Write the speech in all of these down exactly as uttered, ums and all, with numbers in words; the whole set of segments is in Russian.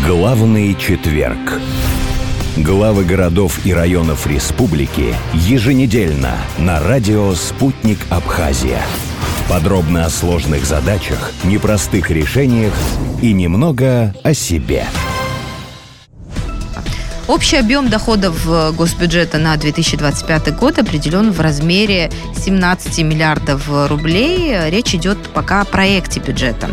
Главный четверг. Главы городов и районов республики еженедельно на радио «Спутник Абхазия». Подробно о сложных задачах, непростых решениях и немного о себе. Общий объем доходов госбюджета на две тысячи двадцать пятый год определен в размере семнадцать миллиардов рублей. Речь идет пока о проекте бюджета.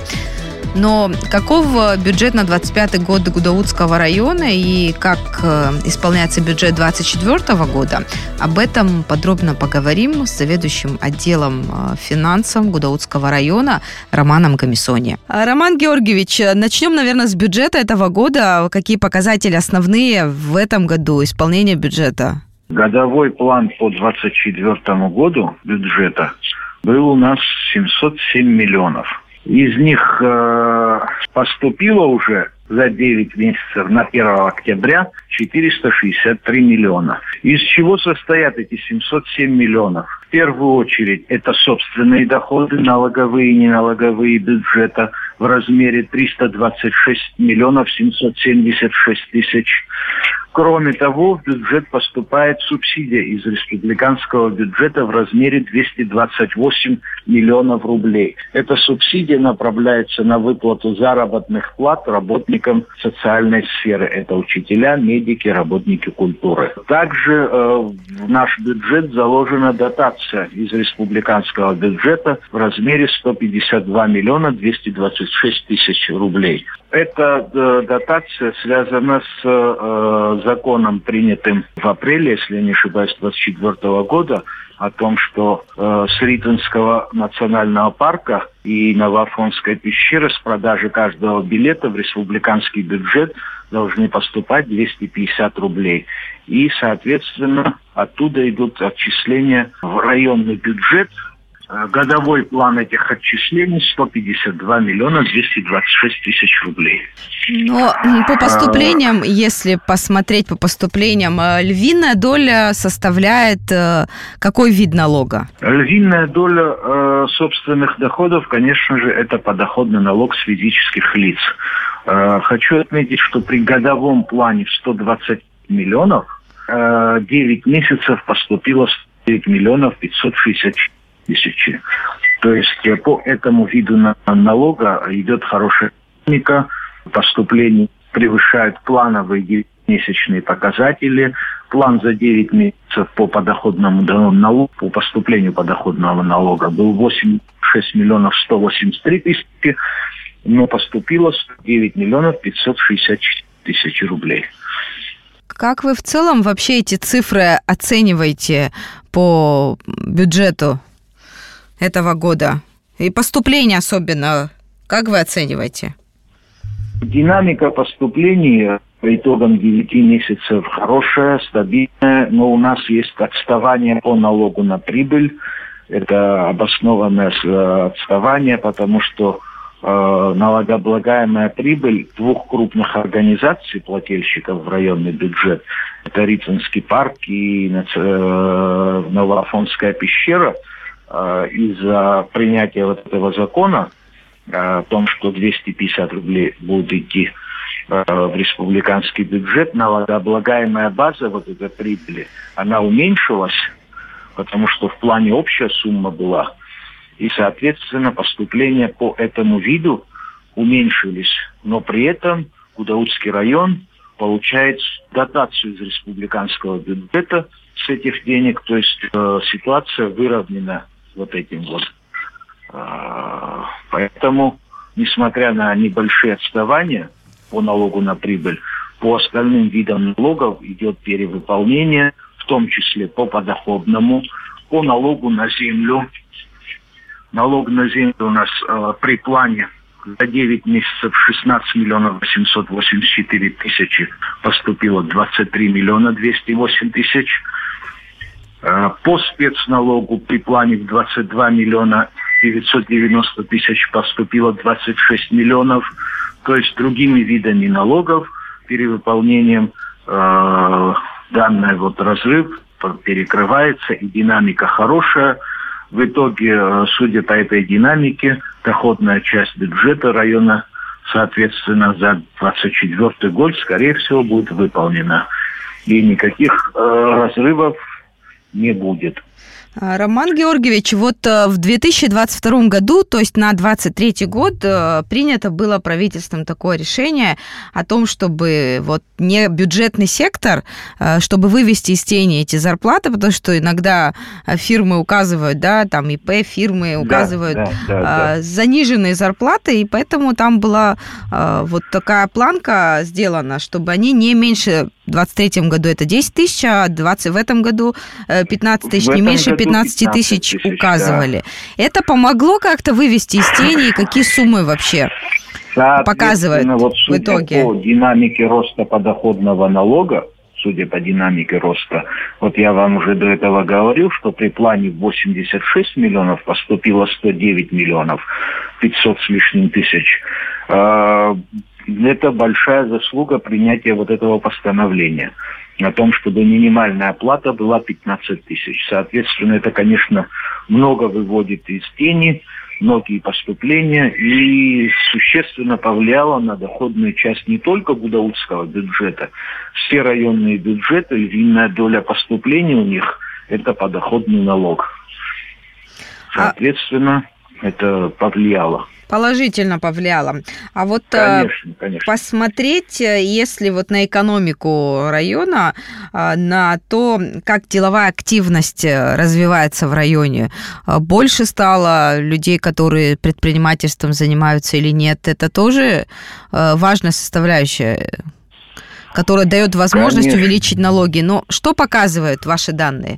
Но каков бюджет на двадцать пятый год Гудаутского района и как исполняется бюджет двадцать четвёртого года, об этом подробно поговорим с заведующим отделом финансов Гудаутского района Романом Комиссони. Роман Георгиевич, начнем, наверное, с бюджета этого года. Какие показатели основные в этом году исполнения бюджета? Годовой план по двадцать четвёртому году бюджета был у нас семьсот семь миллионов. Из них э, поступило уже за девять месяцев на первого октября четыреста шестьдесят три миллиона. Из чего состоят эти семьсот семь миллионов? В первую очередь это собственные доходы, налоговые и неналоговые бюджета в размере триста двадцать шесть миллионов семьсот семьдесят шесть тысяч. Кроме того, в бюджет поступает субсидия из республиканского бюджета в размере двести двадцать восемь миллионов рублей. Эта субсидия направляется на выплату заработных плат работникам социальной сферы. Это учителя, медики, работники культуры. Также э, в наш бюджет заложена дотация из республиканского бюджета в размере сто пятьдесят два миллиона двести двадцать шесть тысяч рублей. Эта э, дотация связана с э, законом, принятым в апреле, если я не ошибаюсь, двадцать четвёртого года, о том, что э, с Ритинского национального парка и Новоафонской пещеры с продажи каждого билета в республиканский бюджет должны поступать двести пятьдесят рублей. И, соответственно, оттуда идут отчисления в районный бюджет. Годовой план этих отчислений сто пятьдесят два миллиона двести двадцать шесть тысяч рублей. Но по поступлениям, если посмотреть по поступлениям, львиная доля составляет какой вид налога? Львиная доля э, собственных доходов, конечно же, это подоходный налог с физических лиц. Э, хочу отметить, что при годовом плане в сто двадцать миллионов э, девять месяцев поступило сто девять миллионов пятьсот шестьдесят тысячи. То есть по этому виду налога идет хорошая динамика, поступления превышают плановые месячные показатели. План за девять месяцев по подоходному налогу, по поступлению подоходного налога был восемьдесят шесть миллионов сто восемьдесят три тысячи, но поступило сто девять миллионов пятьсот шестьдесят тысяч рублей. Как вы в целом вообще эти цифры оцениваете по бюджету этого года? И поступления особенно, как вы оцениваете? Динамика поступлений по итогам девяти месяцев хорошая, стабильная, но у нас есть отставание по налогу на прибыль. Это обоснованное отставание, потому что э, налогооблагаемая прибыль двух крупных организаций плательщиков в районный бюджет, это Ритинский парк и э, Новоафонская пещера, из-за принятия вот этого закона о том, что двести пятьдесят рублей будут идти в республиканский бюджет, налогооблагаемая база вот этой прибыли, она уменьшилась, потому что в плане общая сумма была, и, соответственно, поступления по этому виду уменьшились. Но при этом Гудаутский район получает дотацию из республиканского бюджета с этих денег, то есть э, ситуация выровнена вот этим вот. Поэтому, несмотря на небольшие отставания по налогу на прибыль, по остальным видам налогов идет перевыполнение, в том числе по подоходному, по налогу на землю. Налог на землю у нас э, при плане за девять месяцев шестнадцать миллионов восемьсот восемьдесят четыре тысячи, поступило двадцать три миллиона двести восемь тысяч. По спецналогу при плане в двадцать два миллиона девятьсот девяносто тысяч поступило двадцать шесть миллионов. То есть другими видами налогов, перевыполнением э, данный вот разрыв перекрывается, и динамика хорошая. В итоге, судя по этой динамике, доходная часть бюджета района соответственно, за двадцать четвёртый год, скорее всего, будет выполнено. И никаких э, разрывов не будет. Роман Георгиевич, вот в две тысячи двадцать втором году, то есть на двадцать третий год, принято было правительством такое решение о том, чтобы вот не бюджетный сектор, чтобы вывести из тени эти зарплаты, потому что иногда фирмы указывают, да, там ИП фирмы указывают да, да, да, да. заниженные зарплаты, и поэтому там была вот такая планка сделана, чтобы они не меньше... В двадцать третьем году это десять тысяч, а двадцать в этом году пятнадцать тысяч, не меньше пятнадцать тысяч указывали. Да. Это помогло как-то вывести из тени, и какие суммы вообще показывают вот в итоге? По динамике роста подоходного налога, судя по динамике роста, вот я вам уже до этого говорил, что при плане восемьдесят шесть миллионов поступило сто девять миллионов пятьсот с лишним тысяч. Это большая заслуга принятия вот этого постановления о том, чтобы минимальная оплата была пятнадцать тысяч. Соответственно, это, конечно, много выводит из тени, многие поступления и существенно повлияло на доходную часть не только гудаутского бюджета. Все районные бюджеты, львиная доля поступлений у них – это подоходный налог. Соответственно, а... это повлияло. Положительно повлияло. А вот конечно, конечно. посмотреть, если вот на экономику района, на то, как деловая активность развивается в районе, больше стало людей, которые предпринимательством занимаются или нет, это тоже важная составляющая, которая дает возможность конечно. увеличить налоги. Но что показывают ваши данные?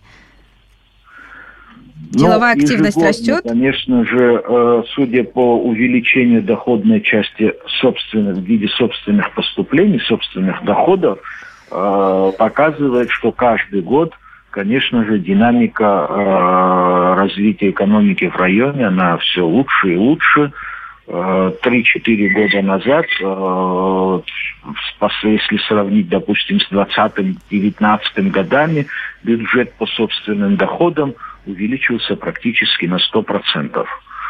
Деловая ну, активность растет? Конечно же, судя по увеличению доходной части собственных, в виде собственных поступлений, собственных доходов, показывает, что каждый год, конечно же, динамика развития экономики в районе, она все лучше и лучше. Три-четыре года назад, если сравнить, допустим, с двадцатым-девятнадцатым годами, бюджет по собственным доходам увеличился практически на сто процентов.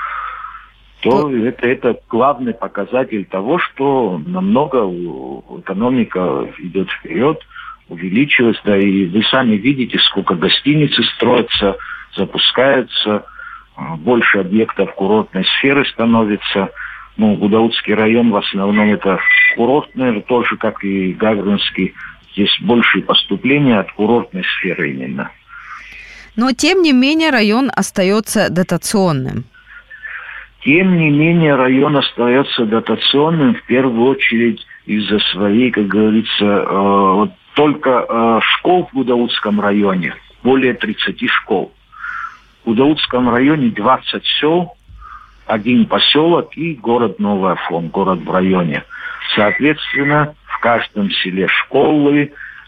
То это, это главный показатель того, что намного экономика идет вперед, увеличилась. Да и вы сами видите, сколько гостиниц строятся, запускаются, больше объектов курортной сферы становится. Ну, Гудаутский район в основном это курортный, тоже как и Гагринский. Здесь большие поступления от курортной сферы именно. Но, тем не менее, район остается дотационным. Тем не менее, район остается дотационным в первую очередь из-за своей, как говорится, э, вот только э, школ в Гудаутском районе, более тридцати школ. В Гудаутском районе двадцать сел, один поселок и город Новый Афон, город в районе. Соответственно, в каждом селе школы.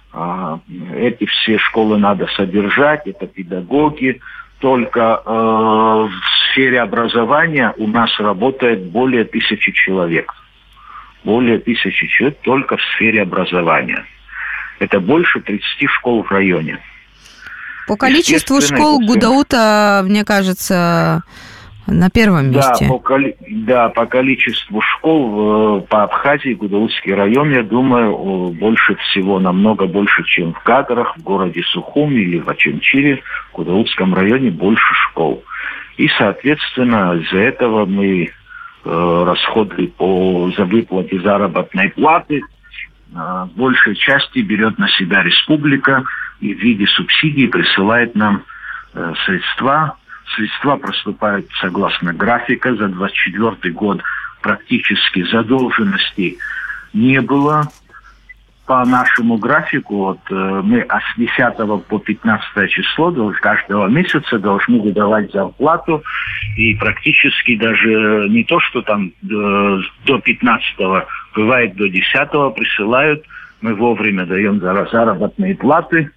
Эти все школы надо содержать, это педагоги. Только э, в сфере образования у нас работает более тысячи человек. Более тысячи человек только в сфере образования. Это больше тридцати школ в районе. По количеству школ Гудаута, мне кажется, на первом месте. Да, по, коли... да, по количеству школ по Абхазии, Гудаутский район, я думаю, больше всего, намного больше, чем в Гагарах, в городе Сухуми или в Очамчире. В Гудаутском районе больше школ. И, соответственно, из-за этого мы э, расходы по, за выплате заработной платы э, большей части берет на себя республика и в виде субсидий присылает нам э, средства. Средства проступают согласно графика. За двадцать четвёртый год практически задолженностей не было. По нашему графику вот, э, мы с десятого по пятнадцатое число каждого месяца должны выдавать зарплату. И практически даже не то, что там э, до пятнадцатого, бывает до десятого присылают. Мы вовремя даем заработные платы.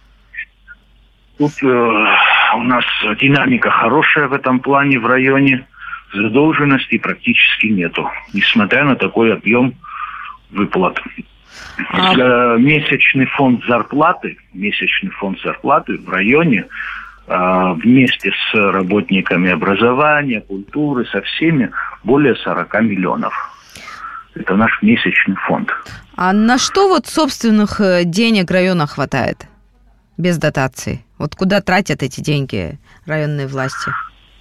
Тут э, у нас динамика хорошая в этом плане в районе. Задолженности практически нету, несмотря на такой объем выплат. А... Месячный фонд зарплаты, месячный фонд зарплаты в районе э, вместе с работниками образования, культуры, со всеми более сорока миллионов. Это наш месячный фонд. А на что вот собственных денег района хватает без дотаций? Вот куда тратят эти деньги районные власти?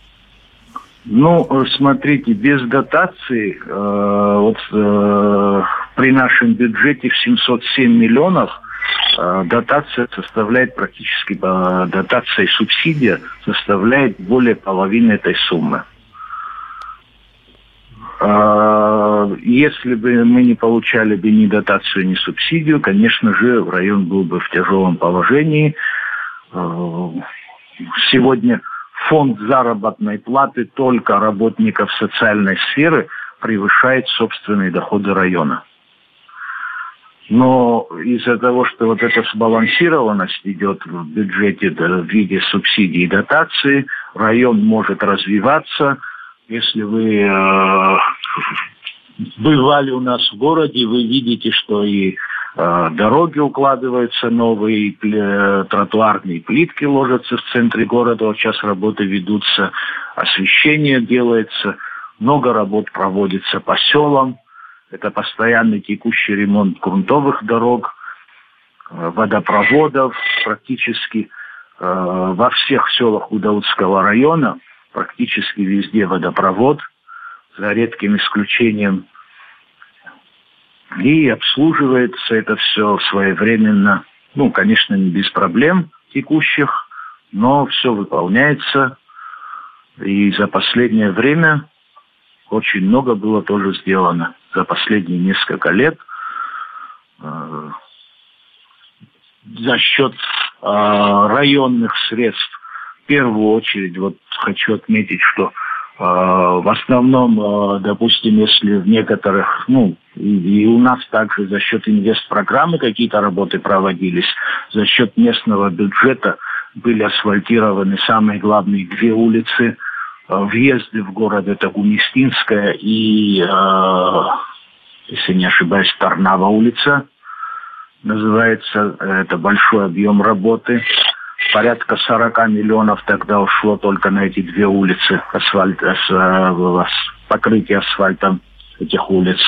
Ну, смотрите, без дотаций, э, вот э, при нашем бюджете в семьсот семь миллионов э, дотация составляет практически, э, дотация и субсидия составляет более половины этой суммы. Э, если бы мы не получали бы ни дотацию, ни субсидию, конечно же, район был бы в тяжелом положении. Э, сегодня фонд заработной платы только работников социальной сферы превышает собственные доходы района. Но из-за того, что вот эта сбалансированность идет в бюджете в виде субсидий и дотаций, район может развиваться. Если вы э, бывали у нас в городе, вы видите, что и дороги укладываются новые, тротуарные плитки ложатся в центре города. Вот сейчас работы ведутся, освещение делается, много работ проводится по селам. Это постоянный текущий ремонт грунтовых дорог, водопроводов. Практически во всех селах Гудаутского района практически везде водопровод, за редким исключением. И обслуживается это все своевременно. Ну, конечно, не без проблем текущих, но все выполняется. И за последнее время очень много было тоже сделано. За последние несколько лет э, за счет э, районных средств. В первую очередь, вот хочу отметить, что в основном, допустим, если в некоторых, ну, и, и у нас также за счет инвестпрограммы какие-то работы проводились, за счет местного бюджета были асфальтированы самые главные две улицы. Въезды в город — это Гумистинская и, э, если не ошибаюсь, Тарнава улица называется. Это большой объем работы. Порядка сорок миллионов тогда ушло только на эти две улицы, асфальт, ас, покрытие асфальтом этих улиц.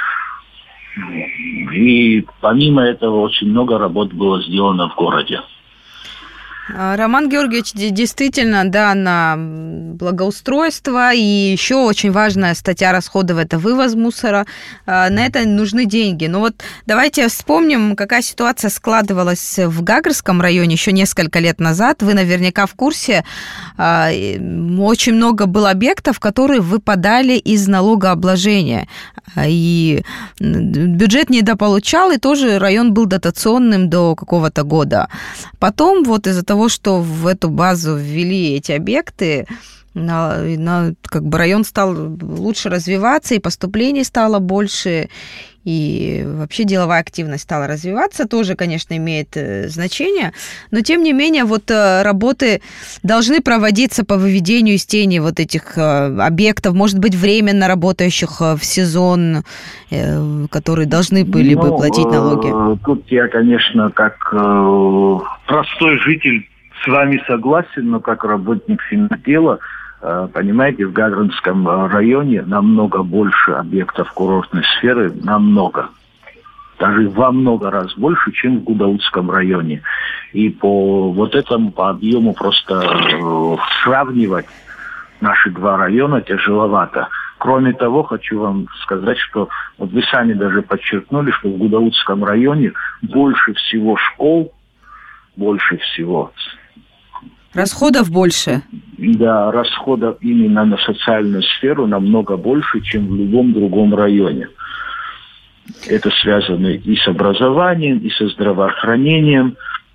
И помимо этого очень много работ было сделано в городе. Роман Георгиевич, действительно, да, на благоустройство, и еще очень важная статья расходов – это вывоз мусора. На это нужны деньги. Но вот давайте вспомним, какая ситуация складывалась в Гагарском районе еще несколько лет назад. Вы наверняка в курсе. Очень много было объектов, которые выпадали из налогообложения. И бюджет недополучал, и тоже район был дотационным до какого-то года. Потом вот из-за того, что в эту базу ввели эти объекты, на, на, как бы район стал лучше развиваться, и поступлений стало больше, и вообще деловая активность стала развиваться, тоже, конечно, имеет значение, но, тем не менее, вот работы должны проводиться по выведению из тени вот этих объектов, может быть, временно работающих в сезон, которые должны были ну, бы платить налоги. Тут я, конечно, как простой житель с вами согласен, но как работник финотдела, понимаете, в Гагринском районе намного больше объектов курортной сферы, намного. Даже во много раз больше, чем в Гудаутском районе. И по вот этому, по объему просто э, сравнивать наши два района тяжеловато. Кроме того, хочу вам сказать, что вот вы сами даже подчеркнули, что в Гудаутском районе больше всего школ, больше всего... Расходов больше? Да, расходов именно на социальную сферу намного больше, чем в любом другом районе. Это связано и с образованием, и со здравоохранением.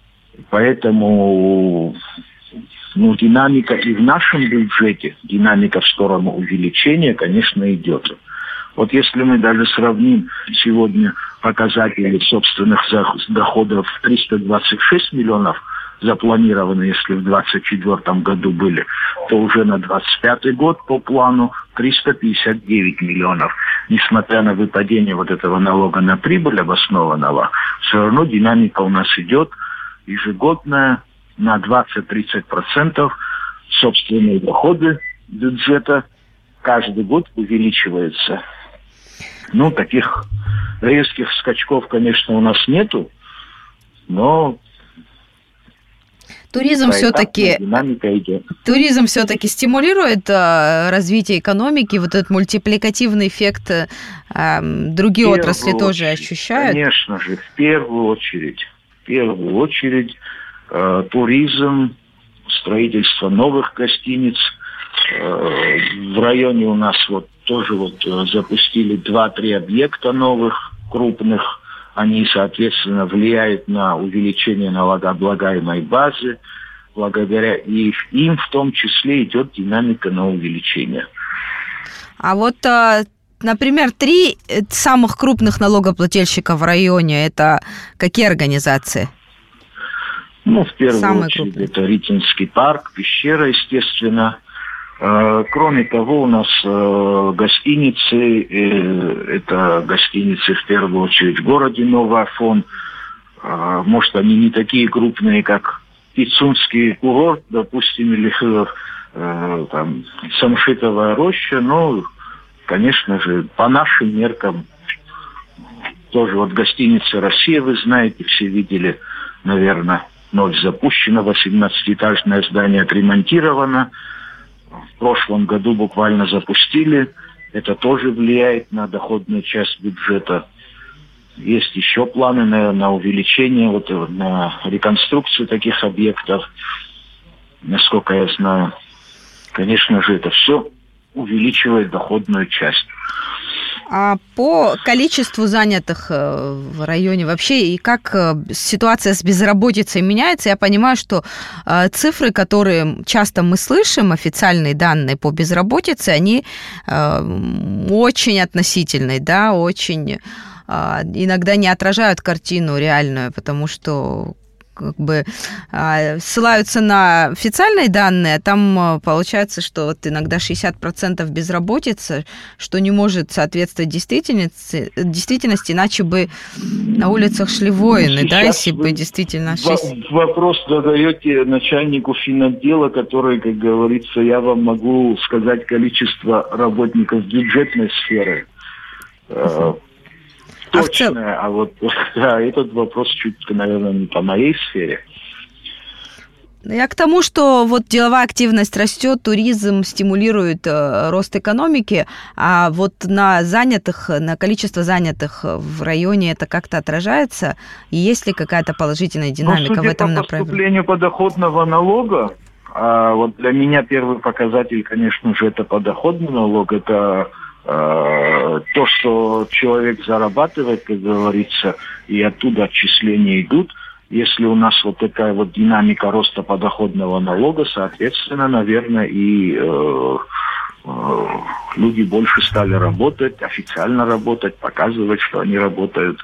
Поэтому ну, динамика и в нашем бюджете, динамика в сторону увеличения, конечно, идет. Вот если мы даже сравним сегодня показатели собственных доходов триста двадцать шесть миллионов, запланированы, если в двадцать четвёртом году были, то уже на двадцать пятый год по плану триста пятьдесят девять миллионов. Несмотря на выпадение вот этого налога на прибыль обоснованного, все равно динамика у нас идет ежегодная на двадцать-тридцать процентов собственные доходы бюджета каждый год увеличиваются. Ну, таких резких скачков, конечно, у нас нету, но туризм все-таки, динамика идет. Туризм все-таки стимулирует э, развитие экономики, вот этот мультипликативный эффект э, другие отрасли очередь, тоже ощущают? Конечно же, в первую очередь, в первую очередь э, туризм, строительство новых гостиниц. Э, в районе у нас вот тоже вот запустили два-три объекта новых, крупных. Они, соответственно, влияют на увеличение налогооблагаемой базы. Благодаря и им в том числе идет динамика на увеличение. А вот, например, три самых крупных налогоплательщика в районе – это какие организации? Ну, в первую Самые очередь, крупные. это Ритинский парк, пещера, естественно. Кроме того, у нас гостиницы, это гостиницы в первую очередь в городе Новый Афон. Может, они не такие крупные, как Пицунский курорт, допустим, или там, Самшитовая роща, но, конечно же, по нашим меркам, тоже вот гостиница «Россия», вы знаете, все видели, наверное, ночь запущена, восемнадцатиэтажное здание отремонтировано. В прошлом году буквально запустили. Это тоже влияет на доходную часть бюджета. Есть еще планы на, на увеличение, вот, на реконструкцию таких объектов, насколько я знаю. Конечно же, это все увеличивает доходную часть. А по количеству занятых в районе вообще и как ситуация с безработицей меняется? Я понимаю, что цифры, которые часто мы слышим, официальные данные по безработице, они очень относительные, да, очень иногда не отражают картину реальную, потому что как бы ссылаются на официальные данные, а там получается, что вот иногда шестьдесят процентов безработицы, что не может соответствовать действительности, действительности, иначе бы на улицах шли воины, сейчас, да, если бы действительно... шесть... Вопрос задаете начальнику финотдела, который, как говорится, я вам могу сказать количество работников бюджетной сферы. Uh-huh. Точно, а, а вот да, этот вопрос чуть, наверное, не по моей сфере. Я к тому, что вот деловая активность растет, туризм стимулирует э, рост экономики, а вот на занятых, на количество занятых в районе это как-то отражается? И есть ли какая-то положительная динамика в этом направлении? По поступлению подоходного налога, а вот для меня первый показатель, конечно же, это подоходный налог, это то, что человек зарабатывает, как говорится, и оттуда отчисления идут. Если у нас вот такая вот динамика роста подоходного налога, соответственно, наверное, и э, э, люди больше стали работать, официально работать, показывать, что они работают.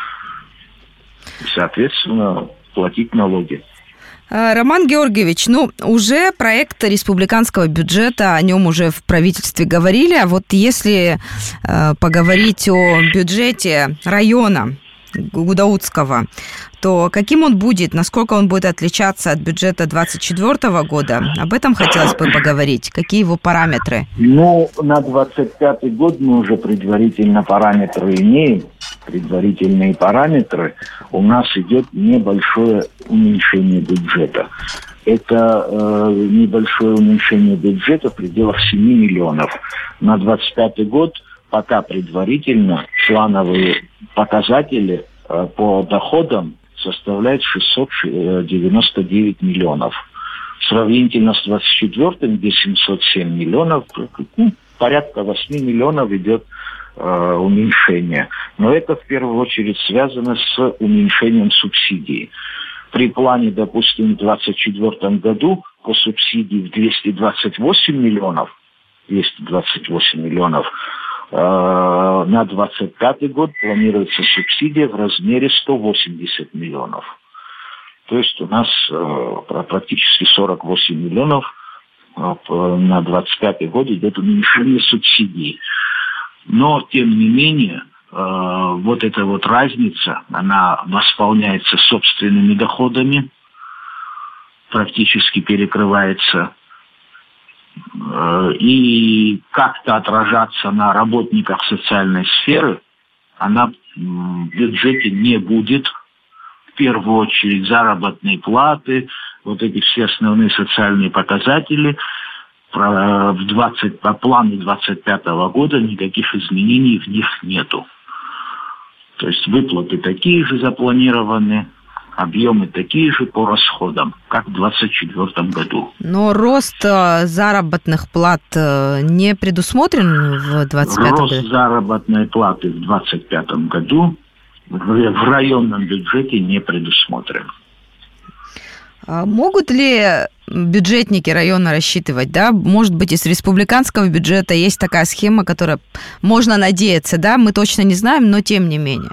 И, соответственно, платить налоги. Роман Георгиевич, ну, уже проект республиканского бюджета, о нем уже в правительстве говорили, а вот если э, поговорить о бюджете района Гудаутского, то каким он будет, насколько он будет отличаться от бюджета двадцать четвёртого года? Об этом хотелось бы поговорить. Какие его параметры? Ну, на двадцать пятый год мы уже предварительно параметры имеем. Предварительные параметры, у нас идет небольшое уменьшение бюджета. Это э, небольшое уменьшение бюджета в пределах семь миллионов. На двадцать пятый год пока предварительно плановые показатели э, по доходам составляют шестьсот девяносто девять миллионов. Сравнительно с двадцать четвёртым, где семьсот семь миллионов, ну, порядка восемь миллионов идет уменьшение. Но это в первую очередь связано с уменьшением субсидий. При плане, допустим, в двадцать четвёртом году по субсидии в двести двадцать восемь миллионов, двести двадцать восемь миллионов, э, на двадцать пятый год планируется субсидия в размере сто восемьдесят миллионов. То есть у нас э, практически сорок восемь миллионов э, на двадцать пятый год идет уменьшение субсидий. Но, тем не менее, э, вот эта вот разница, она восполняется собственными доходами, практически перекрывается, э, и как-то отражаться на работниках социальной сферы она в бюджете не будет. В первую очередь заработные платы, вот эти все основные социальные показатели. В двадцать, по плану двадцать пятого года никаких изменений в них нету. То есть выплаты такие же запланированы, объемы такие же по расходам, как в двадцать четвёртом году. Но рост заработных плат не предусмотрен в двадцать пятом году? Рост заработной платы в двадцать пятом году в районном бюджете не предусмотрен. Могут ли бюджетники района рассчитывать, да? Может быть, из республиканского бюджета есть такая схема, которая можно надеяться, да? Мы точно не знаем, но тем не менее.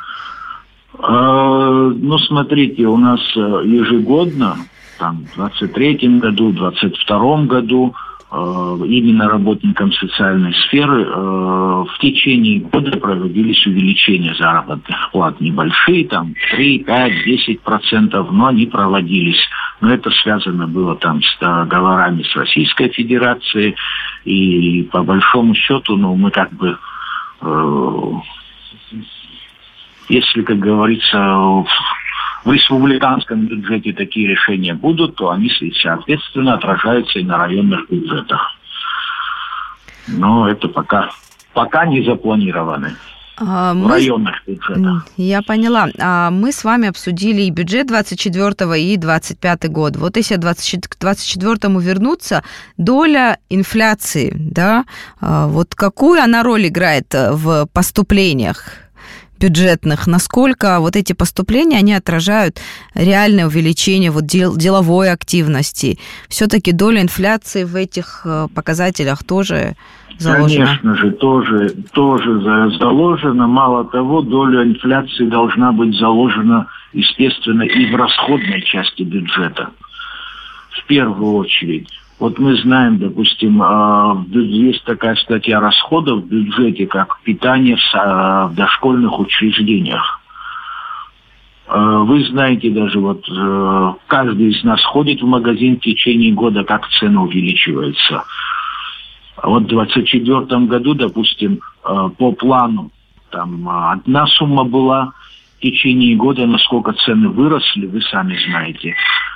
Ну, смотрите, у нас ежегодно, там, в двадцать третьем году, в двадцать втором году, именно работникам социальной сферы в течение года проводились увеличения заработных плат. Небольшие, там, три, пять, десять процентов, но они проводились. Но это связано было там с договорами с Российской Федерацией. И по большому счету, ну, мы как бы... Если, как говорится, в республиканском бюджете такие решения будут, то они, соответственно, отражаются и на районных бюджетах. Но это пока, пока не запланированы. А, в мы... районных бюджетах. Я поняла. А мы с вами обсудили и бюджет двадцать четвёртого и двадцать пятый год. Вот если к двадцать четвёртому вернуться, доля инфляции, да, вот какую она роль играет в поступлениях бюджетных, насколько вот эти поступления, они отражают реальное увеличение вот дел, деловой активности. Все-таки доля инфляции в этих показателях тоже заложена? Конечно же, тоже, тоже заложена. Мало того, доля инфляции должна быть заложена, естественно, и в расходной части бюджета. В первую очередь. Вот мы знаем, допустим, есть такая статья расходов в бюджете, как питание в дошкольных учреждениях. Вы знаете, даже вот каждый из нас ходит в магазин в течение года, как цена увеличивается. Вот в двадцать четвёртом году, допустим, по плану там одна сумма была, в течение года, насколько цены выросли, вы сами знаете.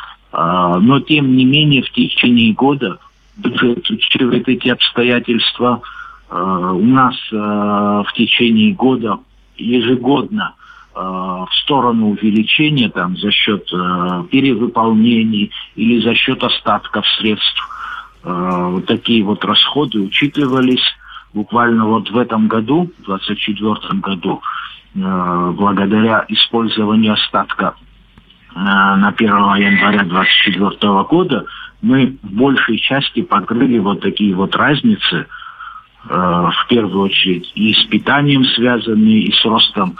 Но, тем не менее, в течение года, учитывая эти обстоятельства, у нас в течение года ежегодно в сторону увеличения там, за счет перевыполнений или за счет остатков средств вот такие вот расходы учитывались. Буквально вот в этом году, в двадцать четвёртом году, благодаря использованию остатка на первого января двадцать четвёртого года мы в большей части покрыли вот такие вот разницы, э, в первую очередь и с питанием связанные, и с ростом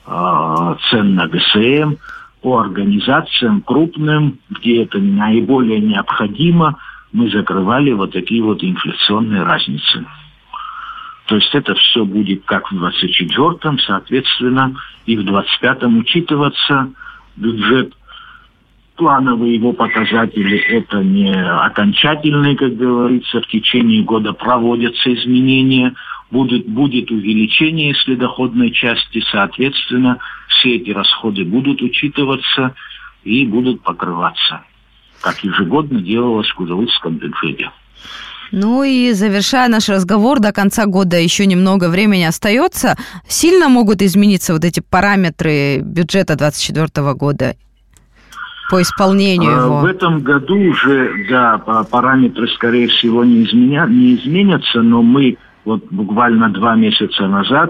э, цен на ГСМ, по организациям крупным, где это наиболее необходимо, мы закрывали вот такие вот инфляционные разницы. То есть это все будет как в двадцать четвёртом, соответственно, и в двадцать пятом учитываться. Бюджет, плановые его показатели, это не окончательные, как говорится, в течение года проводятся изменения, будет, будет увеличение, если доходной части, соответственно, все эти расходы будут учитываться и будут покрываться, как ежегодно делалось в Кузовыцком бюджете. Ну и завершая наш разговор, до конца года еще немного времени остается. Сильно могут измениться вот эти параметры бюджета двадцать четвёртого года по исполнению его? В этом году уже, да, параметры, скорее всего, не, изменя... не изменятся, но мы вот буквально два месяца назад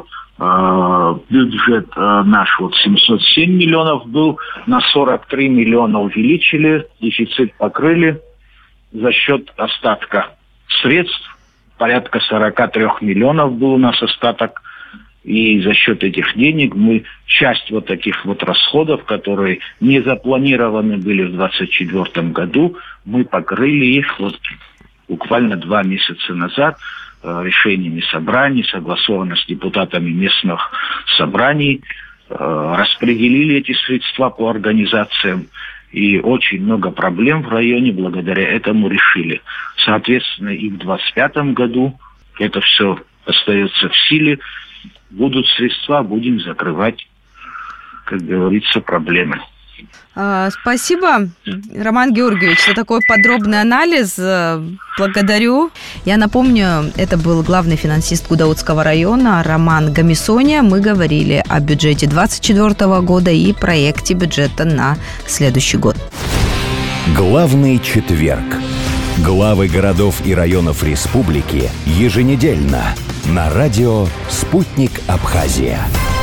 э, бюджет э, наш вот семьсот семь миллионов был, на сорок три миллиона увеличили, дефицит покрыли за счет остатка средств. Порядка сорок три миллионов был у нас остаток. И за счет этих денег мы часть вот таких вот расходов, которые не запланированы были в двадцать четвёртом году, мы покрыли их вот буквально два месяца назад э, решениями собраний, согласованно с депутатами местных собраний, э, распределили эти средства по организациям. И очень много проблем в районе благодаря этому решили. Соответственно, и в двадцать пятом году это все остается в силе. будут средства, будем закрывать, как говорится, проблемы. Спасибо, Роман Георгиевич, за такой подробный анализ. Благодарю. Я напомню, это был главный финансист Гудаутского района Роман Гамисония. Мы говорили о бюджете двадцать четвёртого года и проекте бюджета на следующий год. Главный четверг. Главы городов и районов республики еженедельно на радио «Спутник Абхазия».